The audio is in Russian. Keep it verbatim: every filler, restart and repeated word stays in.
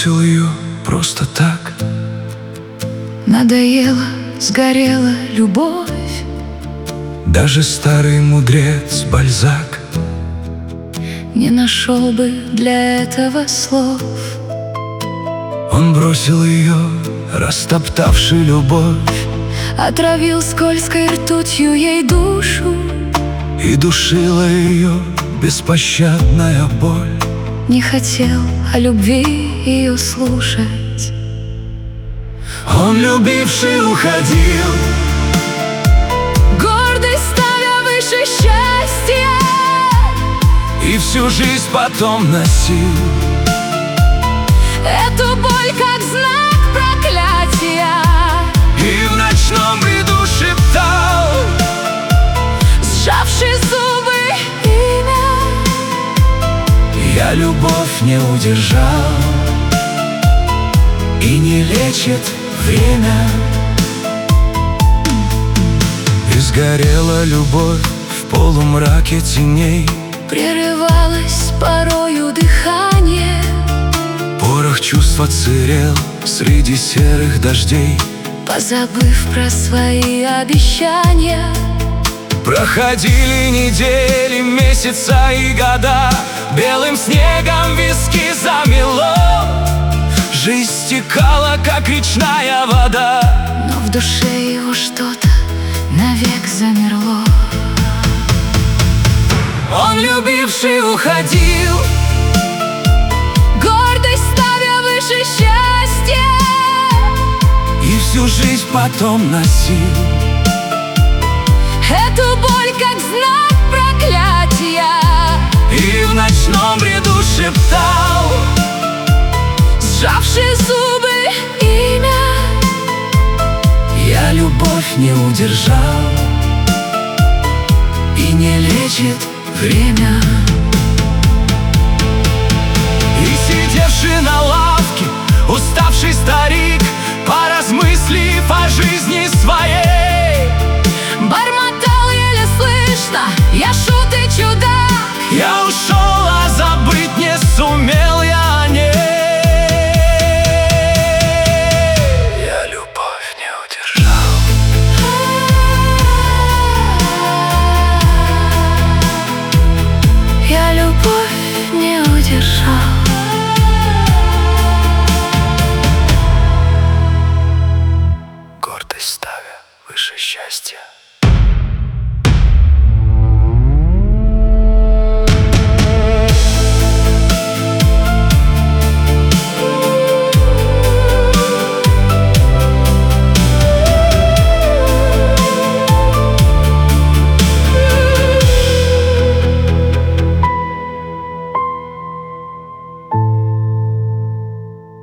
бросил ее просто так. Надоела, сгорела любовь. Даже старый мудрец Бальзак не нашел бы для этого слов. Он бросил ее, растоптавший любовь, отравил скользкой ртутью ей душу, и душила ее беспощадная боль. Не хотел о любви ее слушать. Он, любивший, уходил, гордость ставя выше счастья, и всю жизнь потом носил эту боль как знак проклятия. И в ночном бреду шептал, сжавши зубы, имя. Я любовь не удержал, и не лечит время. И сгорела любовь в полумраке теней, прерывалось порою дыхание. Порох чувств отсырел среди серых дождей. Позабыв про свои обещания, проходили недели, месяца и года. Белым снегом виски замело, жизнь стекала, как речная вода. но в душе его что-то навек замерло. Он, любивший, уходил, гордость ставя выше счастья, и всю жизнь потом носил эту боль как знак проклятия. и в ночном бреду шептал, сжавши зубы, имя. Я любовь не удержал, и не лечит время. И сидевший на лавке уставший старик, поразмыслив о жизни своей, бормотал еле слышно: я шут и чудак. я ушел, а забыть не сумел я о ней. Я любовь не удержал. Я любовь не удержал.